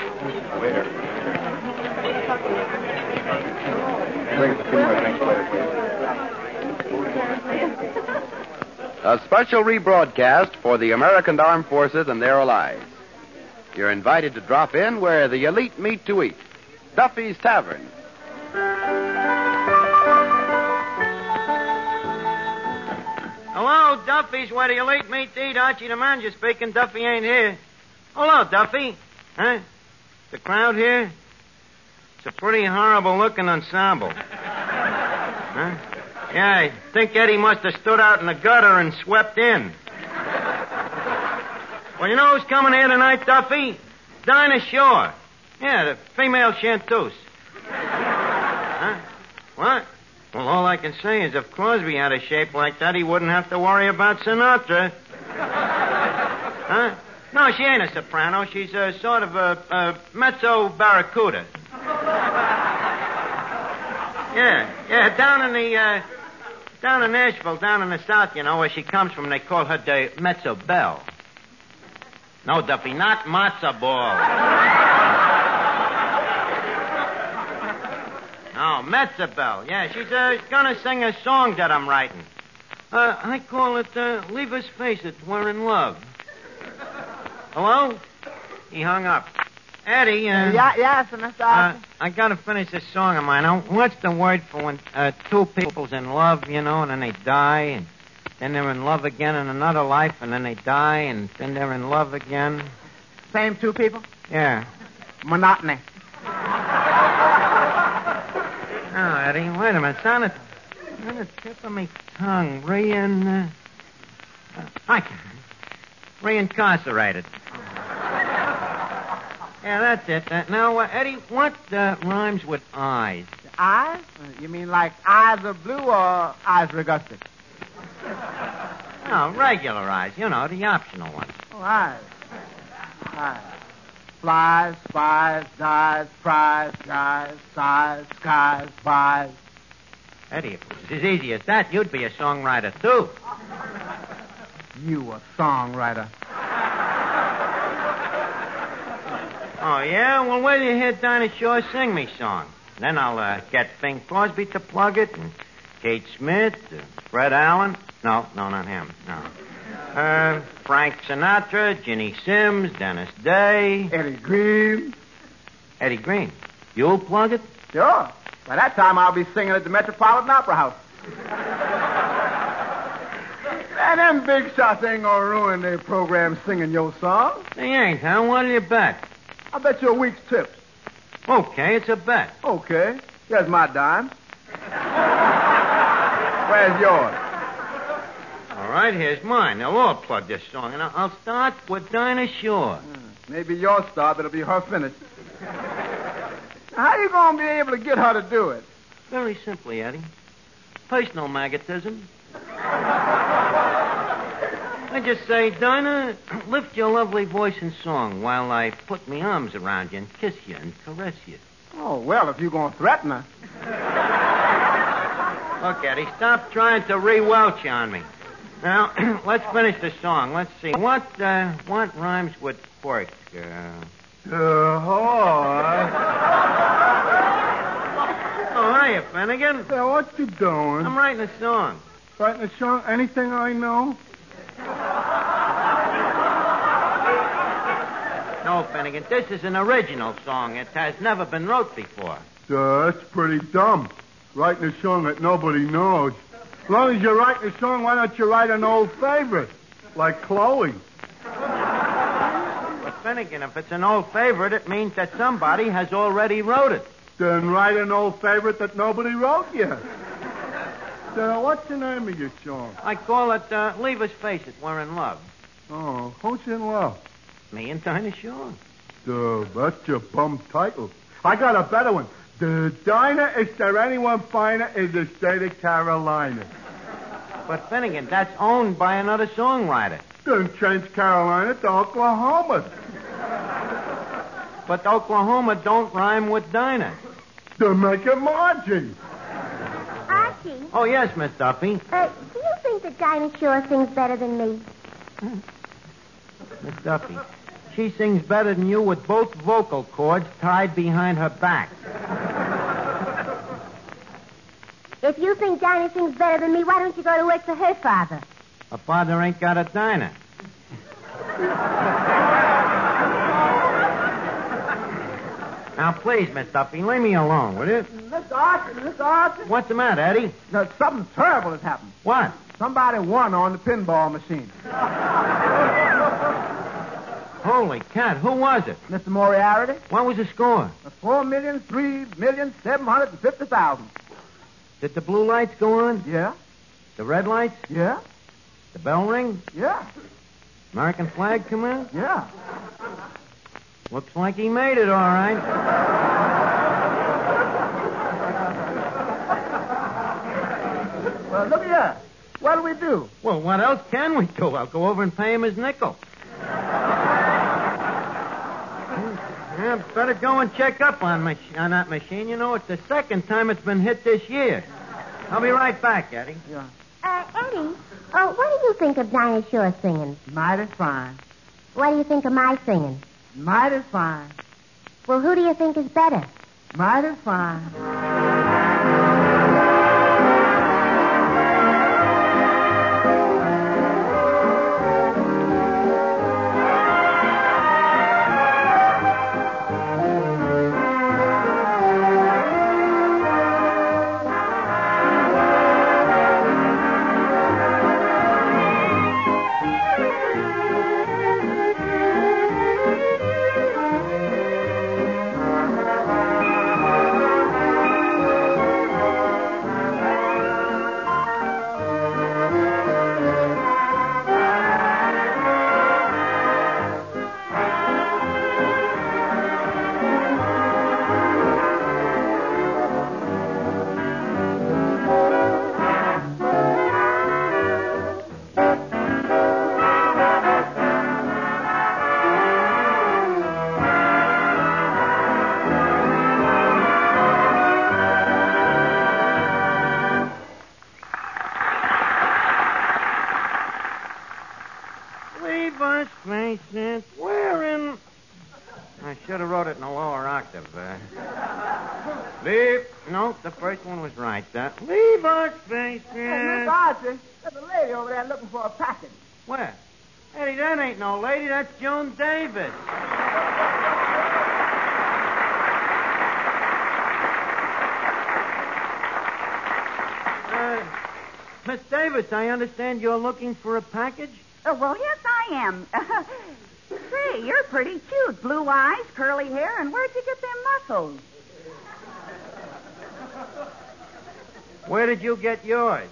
Where? A special rebroadcast for the American Armed Forces and their allies. You're invited to drop in where the elite meet to eat. Duffy's Tavern. Hello, Duffy's, where the elite meet to eat. Archie the manager speaking. Duffy ain't here. Hello, Duffy. Huh? The crowd here? It's a pretty horrible-looking ensemble. Huh? Yeah, I think Eddie must have stood out in the gutter and swept in. Well, you know who's coming here tonight, Duffy? Dinah Shore. Yeah, the female chanteuse. Huh? What? Well, all I can say is if Crosby had a shape like that, he wouldn't have to worry about Sinatra. Huh? No, she ain't a soprano. She's a sort of a mezzo barracuda. Yeah, down in Nashville, down in the South, you know, where she comes from, they call her the mezzo belle. No, Duffy, not matzo ball. No, mezzo belle. Yeah, she's gonna sing a song that I'm writing. I call it, Leave Us Face It, We're in Love. Hello? He hung up. Eddie, Yes, Mr. Archie. I gotta finish this song of mine. Now, what's the word for when two people's in love, you know, and then they die, and then they're in love again in another life, and then they die, and then they're in love again? Same two people? Yeah. Monotony. Oh, Eddie, wait a minute. It's on the tip of my tongue. Reincarcerated. Yeah, that's it. Now, Eddie, what rhymes with eyes? Eyes? You mean like eyes of blue or eyes regusted? No, regular eyes. You know, the optional ones. Oh, eyes. Flies, spies, dies, prize, guys, sighs, skies, buys. Eddie, if it was as easy as that, you'd be a songwriter, too. You a songwriter. Oh, yeah? Well, wait till you hear Dinah Shore sing me song. Then I'll get Bing Crosby to plug it, and Kate Smith, Fred Allen. No, not him. No. Frank Sinatra, Ginny Sims, Dennis Day. Eddie Green. Eddie Green. You'll plug it? Sure. By that time, I'll be singing at the Metropolitan Opera House. And them big shots ain't gonna ruin their program singing your song. They ain't, huh? What'll you bet? I'll bet you a week's tips. Okay, it's a bet. Okay. Here's my dime. Where's yours? All right, here's mine. Now, we'll plug this song, and I'll start with Dinah Shore. Maybe your start, but it'll be her finish. How you gonna be able to get her to do it? Very simply, Eddie. Personal magnetism. I just say, Dinah, lift your lovely voice in song while I put my arms around you and kiss you and caress you. Oh, well, if you're gonna threaten her. Look, Eddie, stop trying to re-welch on me. Now, let's finish the song. Let's see. What rhymes with pork? Horse. Oh, hiya, Finnegan. Yeah, what you doing? I'm writing a song. Writing a song? Anything I know? No, Finnegan, this is an original song. It has never been wrote before. That's pretty dumb. Writing a song that nobody knows. As long as you're writing a song, why don't you write an old favorite? Like Chloe. But, Finnegan, if it's an old favorite, it means that somebody has already wrote it. Then write an old favorite that nobody wrote yet. So what's the name of your song? I call it, Leave Us Face It, We're in Love. Oh, who's in love? Me and Dinah Shore. That's your bum title. I got a better one. The Dinah, is there anyone finer in the state of Carolina? But, Finnegan, that's owned by another songwriter. Then change Carolina to Oklahoma. But Oklahoma don't rhyme with Dinah. To make a margin. Archie. Oh, yes, Miss Duffy. Do you think that Dinah Shore sings better than me? Miss Duffy, She sings better than you with both vocal cords tied behind her back. If you think Dinah sings better than me, why don't you go to work for her father? Her father ain't got a diner. Now, please, Miss Duffy, leave me alone, will you? Mr. Archie. What's the matter, Eddie? Now, something terrible has happened. What? Somebody won on the pinball machine. Holy cat, who was it? Mr. Moriarty, What was the score? 4,003,750,000. Did the blue lights go on? Yeah, The red lights? yeah, The bell ring? yeah, American flag come out? yeah. Looks like he made it, all right. Well, look here. What do we do? Well, what else can we do? I'll go over and pay him his nickel. Yeah, better go and check up on that machine. You know, it's the second time it's been hit this year. I'll be right back, Eddie. Yeah. Eddie, what do you think of Dinah Shore singing? Mighty fine. What do you think of my singing? Mighty fine. Well, who do you think is better? Mighty fine. Leave us face it. We're in... I should have wrote it in a lower octave. Leave... No, the first one was right. Leave us face Hey, it. Mr. Archie, there's a lady over there looking for a package. Where? Eddie, that ain't no lady. That's Joan Davis. Miss Davis, I understand you're looking for a package? Oh, well, yes, I am. Say, you're pretty cute. Blue eyes, curly hair, and where'd you get them muscles? Where did you get yours?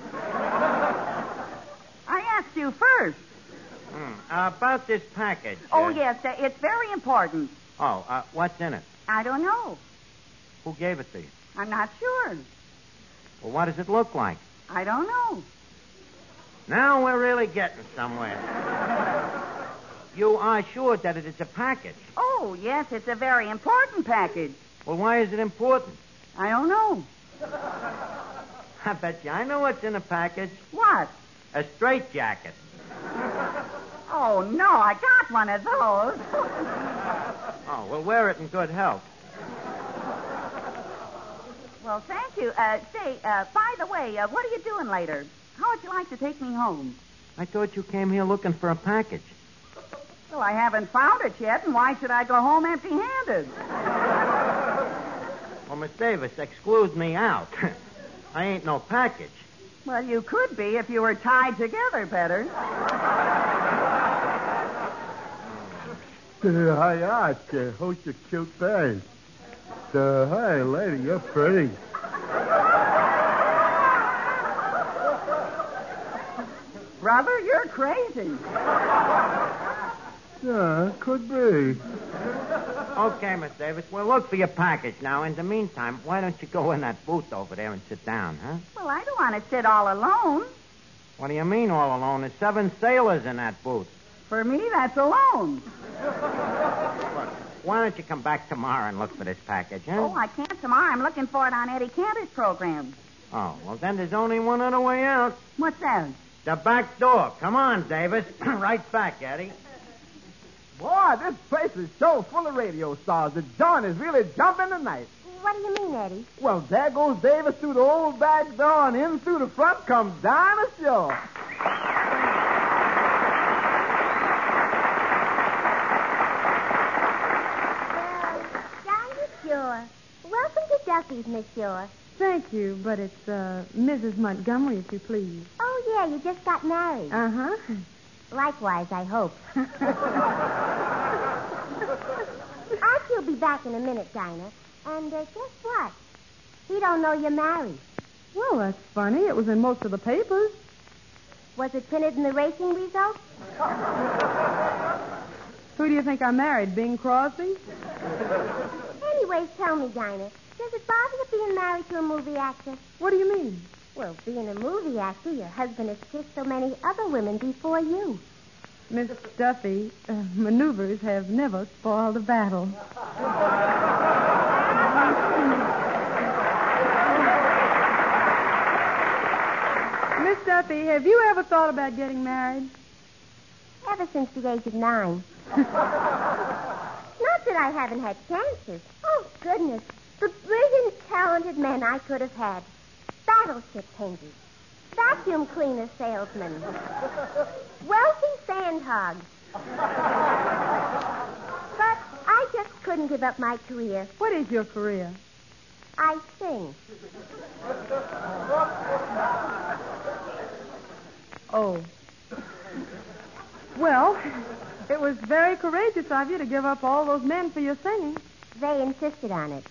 I asked you first. About this package. Oh, yes, it's very important. What's in it? I don't know. Who gave it to you? I'm not sure. Well, what does it look like? I don't know. Now we're really getting somewhere. You are sure that it is a package? Oh, yes, it's a very important package. Well, why is it important? I don't know. I bet you I know what's in a package. What? A straitjacket. Oh, no, I got one of those. Oh, well, wear it in good health. Well, thank you. Say, by the way, what are you doing later? How would you like to take me home? I thought you came here looking for a package. Well, I haven't found it yet, and why should I go home empty-handed? Well, Miss Davis, exclude me out. I ain't no package. Well, you could be if you were tied together better. Hi, Archie. Who's your cute face? Hey, lady, you're pretty. Brother, you're crazy. Yeah, could be. Okay, Miss Davis, we'll look for your package now. In the meantime, why don't you go in that booth over there and sit down, huh? Well, I don't want to sit all alone. What do you mean all alone? There's 7 sailors in that booth. For me, that's alone. Look, why don't you come back tomorrow and look for this package, huh? Oh, I can't tomorrow. I'm looking for it on Eddie Cantor's program. Oh, well, then there's only one other way out. What's that? The back door. Come on, Davis. Right back, Eddie. Boy, this place is so full of radio stars. The joint is really jumping tonight. What do you mean, Eddie? Well, there goes Davis through the old back door, and in through the front comes Dinah Shore. Well, Dinah Shore. Welcome to Duffy's, Miss Shore. Thank you, but it's Mrs. Montgomery, if you please. Oh, yeah, you just got married. Uh-huh. Likewise, I hope. Archie'll be back in a minute, Dinah. And guess what? He don't know you're married. Well, that's funny. It was in most of the papers. Was it printed in the racing results? Who do you think I married, Bing Crosby? Anyways, tell me, Dinah, does it bother you being married to a movie actor? What do you mean? Well, being a movie actor, your husband has kissed so many other women before you. Miss Duffy, maneuvers have never spoiled a battle. Miss Duffy, have you ever thought about getting married? Ever since the age of 9. Not that I haven't had chances. Oh, goodness. The brilliant, talented men I could have had. Battleship painters. Vacuum cleaner salesmen. Wealthy sandhogs. But I just couldn't give up my career. What is your career? I sing. Oh. Well, it was very courageous of you to give up all those men for your singing. They insisted on it.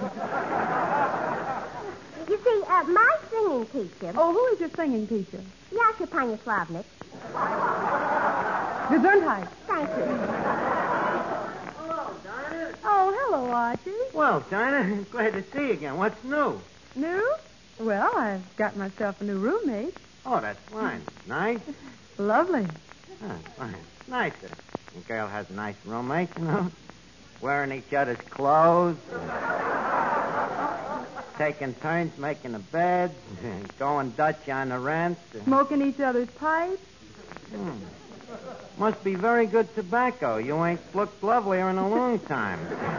You see, my singing teacher... Oh, who is your singing teacher? Yasha Panyaslavnik. Gesundheit. Thank you. Hello, Dinah. Oh, hello, Archie. Well, Dinah, glad to see you again. What's new? New? Well, I've got myself a new roommate. Oh, that's fine. Nice? Lovely. Oh, fine. Nice. A girl has a nice roommate, you know. Wearing each other's clothes. Taking turns making the beds. Going Dutch on the rent. Smoking each other's pipes. Must be very good tobacco. You ain't looked lovelier in a long time.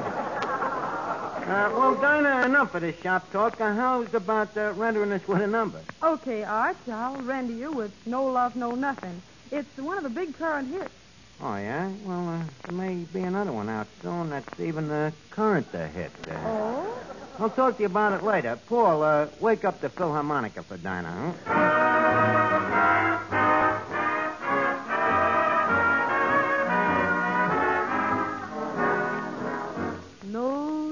Well, Dinah, enough of this shop talk. How's about rendering us with a number? Okay, Arch, I'll render you with No Love, No Nothing. It's one of the big current hits. Oh, yeah? Well, there may be another one out soon that's even current hit. Oh? I'll talk to you about it later. Paul, wake up the Philharmonica for Dinah, huh? No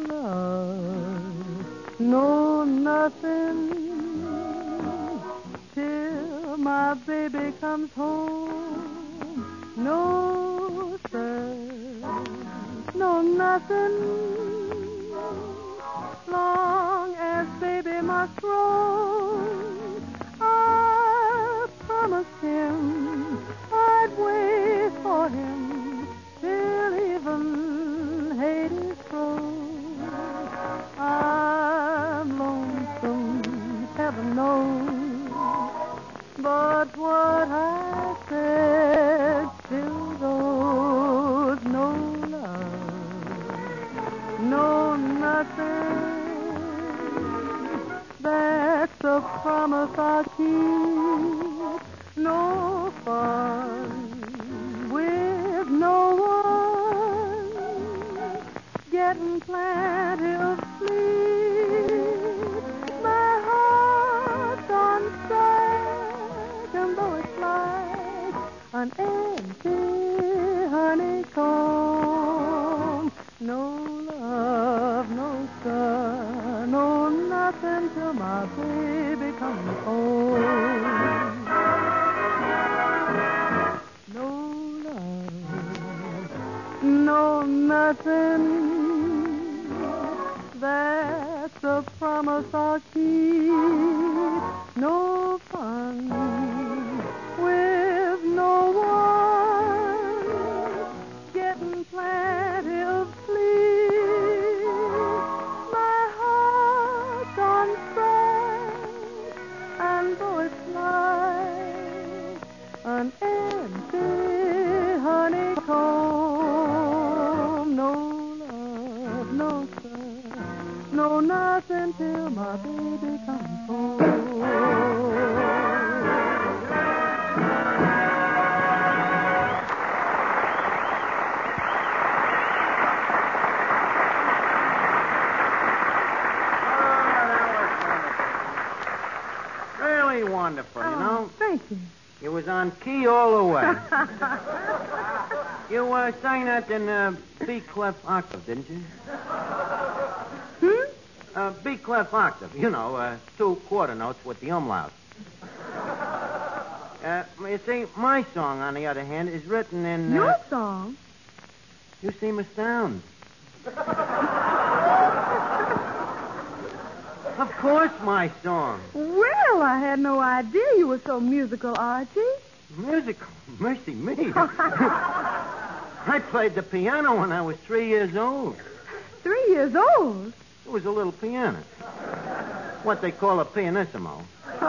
love, no nothing, till my baby comes home. No, sir, no nothing, long as baby must roam. I promised him I'd wait for him till even Hades grows. I'm lonesome, heaven knows, but what I said still goes. No love, no nothing, that's a promise I'll keep. No fun with no one, getting plenty of sleep. My heart's on strike, and though it's like an empty honeycomb, no love, no sun, no nothing till my baby comes home. No love, no nothing, that's a promise I'll keep. No fun with no one, getting plenty of sleep. My heart's on strike, and though it's like an empty honeycomb, closer. No, nothing till my baby comes home. Really wonderful, you know. Thank you. You was on key all the way. You sang that in B clef octave, didn't you? B clef octave. You know, 2 quarter notes with the umlaut. You see, my song, on the other hand, is written in... Your song? You seem astounded. Of course, my song. Well, I had no idea you were so musical, Archie. Musical? Mercy me. I played the piano when I was 3 years old. 3 years old? It was a little piano. What they call a pianissimo.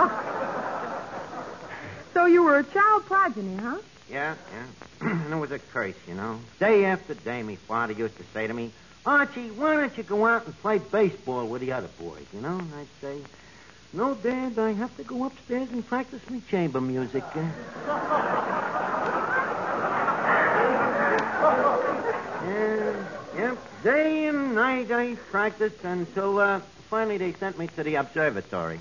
So you were a child progeny, huh? Yeah. And it was a curse, you know. Day after day, my father used to say to me, Archie, why don't you go out and play baseball with the other boys, you know? And I'd say, no, Dad, I have to go upstairs and practice my chamber music. Yep, day and night I practiced until finally they sent me to the observatory.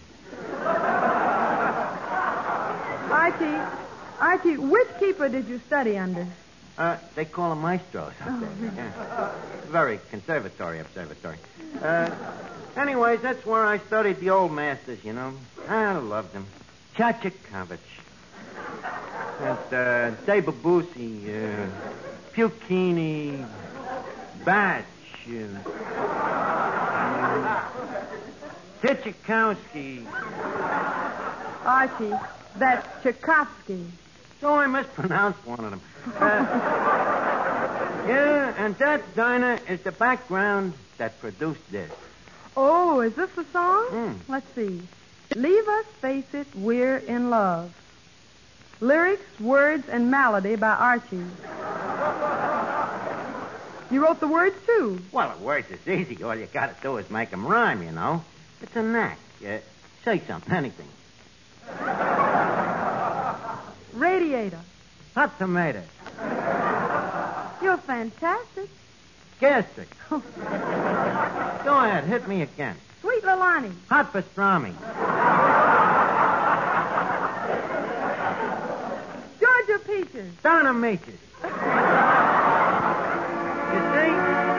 Archie, which keeper did you study under? They call them maestros up there. Yeah. Very conservatory observatory. Anyways, that's where I studied the old masters, you know. I loved them. Tchaikovsky, and Debussy, Puccini, Bach, Tchaikovsky. Archie, that's Tchaikovsky. So I mispronounced one of them. Yeah, and that, Dinah, is the background that produced this. Oh, is this the song? Let's see. Leave us face it, we're in love. Lyrics, words, and melody by Archie. You wrote the words, too? Well, the words is easy. All you got to do is make them rhyme, you know. It's a knack. Say something, anything. Radiator. Hot tomato. You're fantastic. Gastric. Go ahead, hit me again. Sweet Lilani. Hot pastrami. Georgia peaches. Donna Meaches. You see?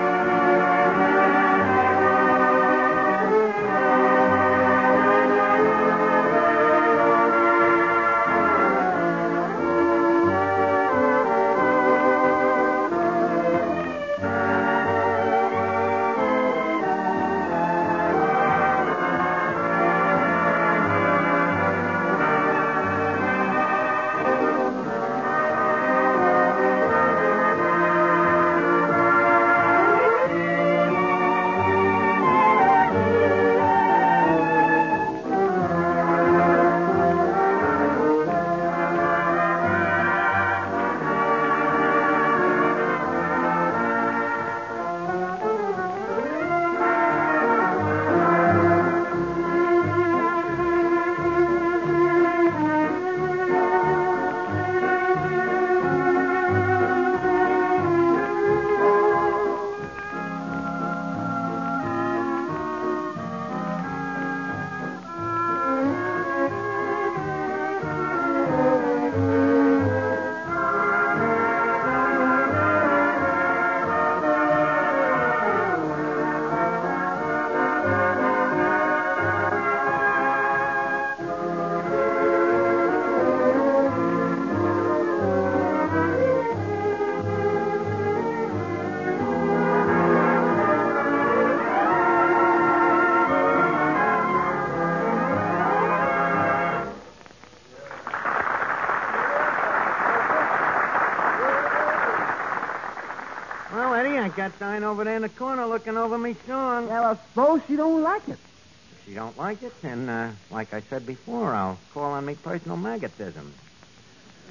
Well, Eddie, I got Dinah over there in the corner looking over me song. Well, I suppose she don't like it. If she don't like it, then, like I said before, I'll call on me personal magnetism.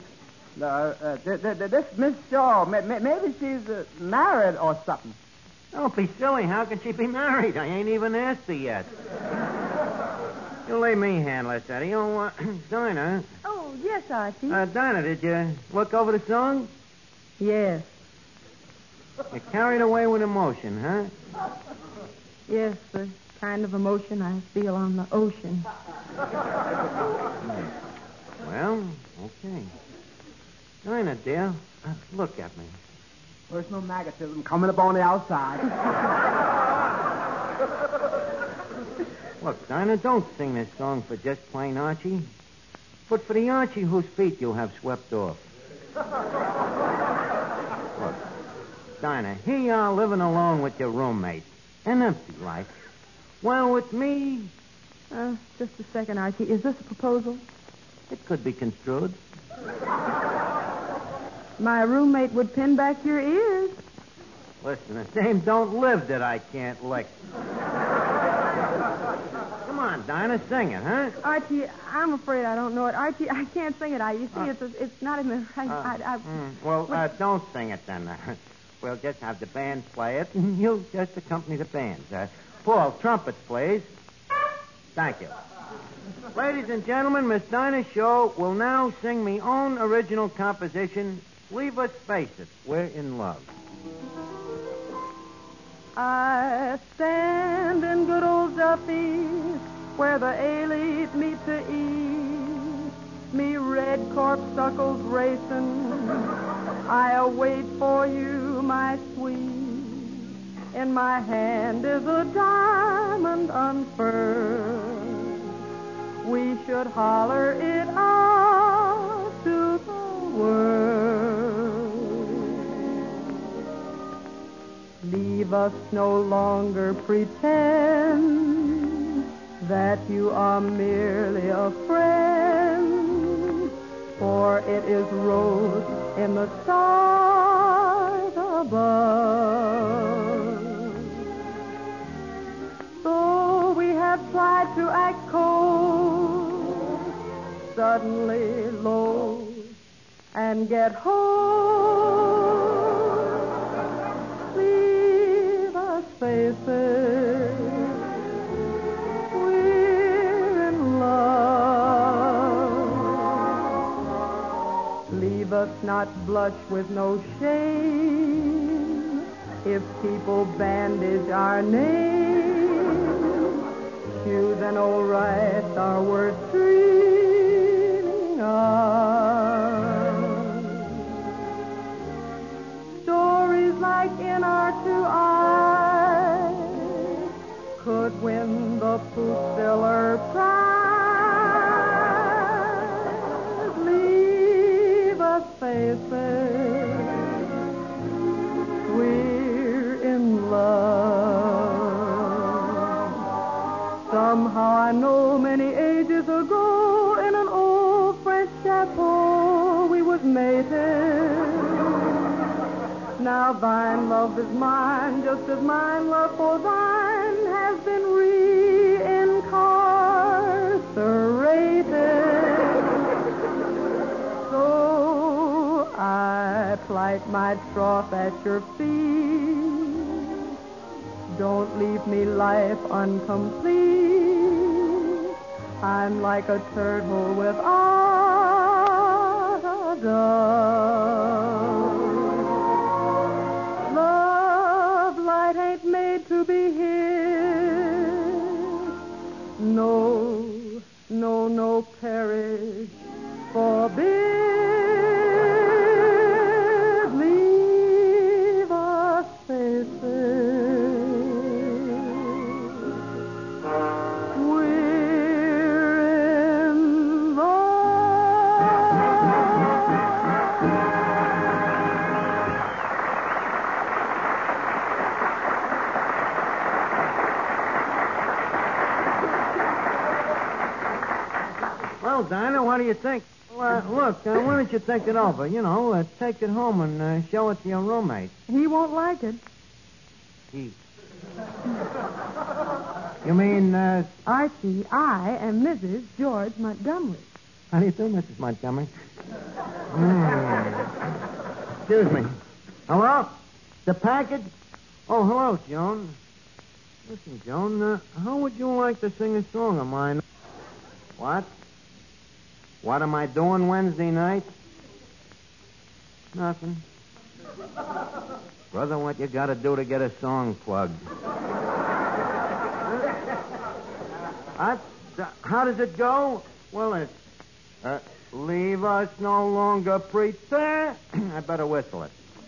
This Miss Shaw, maybe she's married or something. Don't be silly. How can she be married? I ain't even asked her yet. You let me handle this, Eddie. Oh, Dinah. Oh, yes, Archie. Dinah, did you look over the song? Yes. You're carried away with emotion, huh? Yes, the kind of emotion I feel on the ocean. Well, okay. Dinah, dear, look at me. Personal magnetism coming up on the outside. Look, Dinah, don't sing this song for just plain Archie, but for the Archie whose feet you have swept off. Look, Dinah, here you are living alone with your roommate. An empty life. Well, with me... Just a second, Archie. Is this a proposal? It could be construed. My roommate would pin back your ears. Listen, the dame don't live that I can't lick. Come on, Dinah, sing it, huh? Archie, I'm afraid I don't know it. Archie, I can't sing it. You see, it's not in the right... Don't sing it then. We'll just have the band play it, and you'll just accompany the band. Paul, trumpets, please. Thank you. Ladies and gentlemen, Miss Dinah Shaw will now sing me own original composition, Leave Us Face It, We're in Love. I stand in good old Duffy's where the elite meet to eat. Me red corpuscles racing, I await for you, my sweet. In my hand is a diamond unfurled. We should holler it out to the world. Leave us no longer pretend that you are merely a friend, for it is wrote in the stars above. So we have tried to act cold, suddenly low, and get hold. Leave us faces, we're in love. Leave us not blush with no shame if people bandage our name. Shoes and old rice are worth dreaming of. Stories like In Our Two Eyes could win the Pooh-Stiller Prize. Leave us faces, we're in love. Somehow I know many ages ago in an old French chateau we was mated. Now thine love is mine, just as mine love for thine has been reincarcerated. So I plight my troth at your feet. Don't leave me life incomplete. I'm like a turtle without a dove. Love light ain't made to be hid. No, no, no, perish, forbid. Leave us faces. Well, Dinah, what do you think? Well, look, why don't you think it over? You know, take it home and show it to your roommate. He won't like it. He... You mean, Archie, I am Mrs. George Montgomery. How do you do, Mrs. Montgomery? Excuse me. Hello? The package? Oh, hello, Joan. Listen, Joan, how would you like to sing a song of mine? What? What am I doing Wednesday night? Nothing. Brother, what you got to do to get a song plugged? How does it go? Well, it's... leave us no longer pretend. I better whistle it.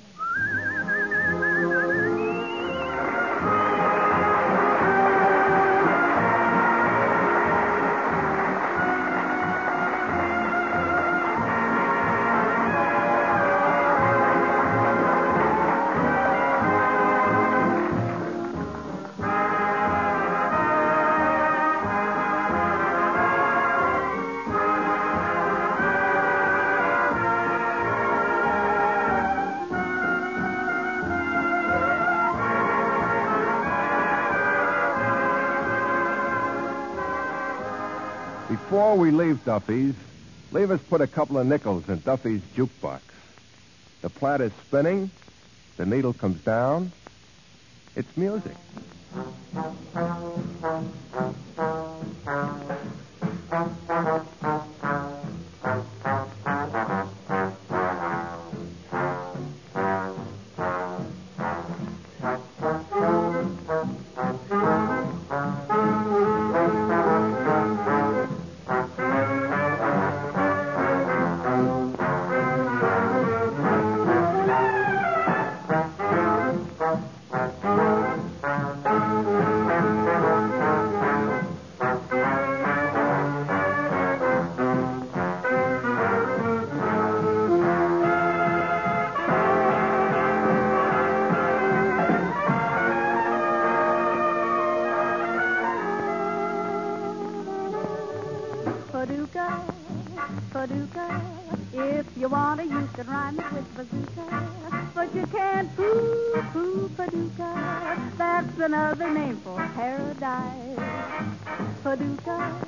Before we leave Duffy's, leave us put a couple of nickels in Duffy's jukebox. The plant is spinning. The needle comes down. It's music. Paducah. If you want to, you can rhyme it with bazooka. But you can't poo Paducah. That's another name for paradise. Paducah,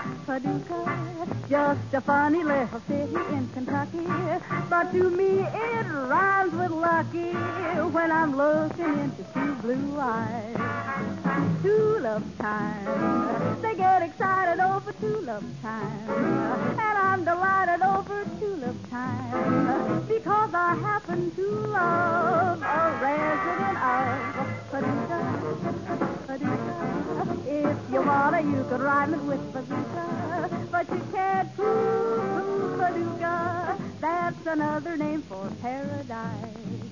just a funny little city in Kentucky. But to me it rhymes with lucky when I'm looking into two blue eyes. Tulip time. They get excited over tulip time. And I'm delighted over tulip time. Because I happen to love a resident of Paducah. If you wanna, you could rhyme it with bazooka. But you can't poo Paducah. That's another name for paradise.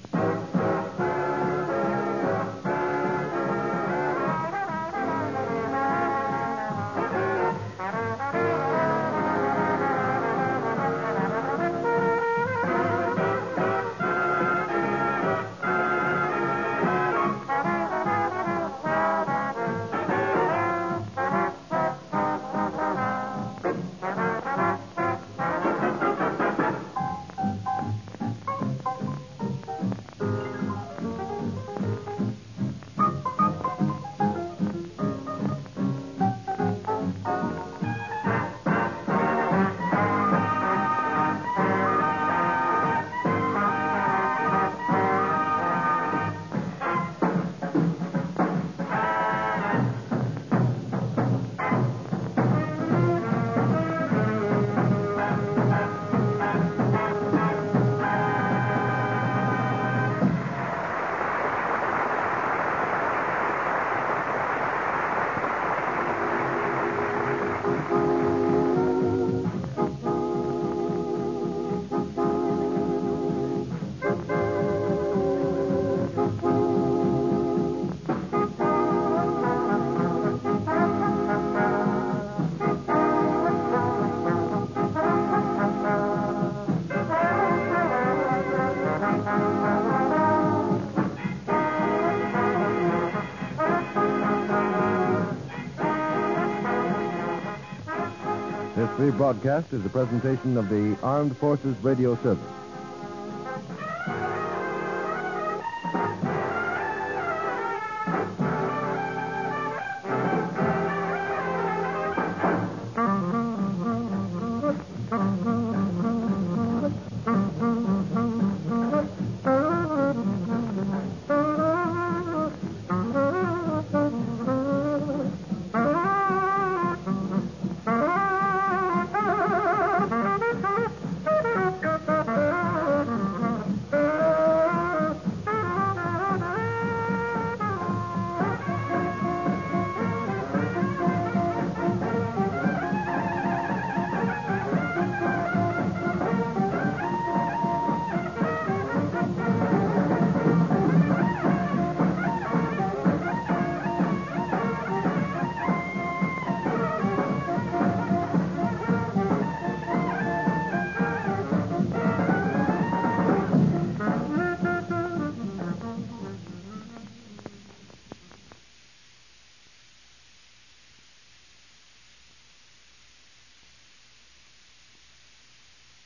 This rebroadcast is a presentation of the Armed Forces Radio Service.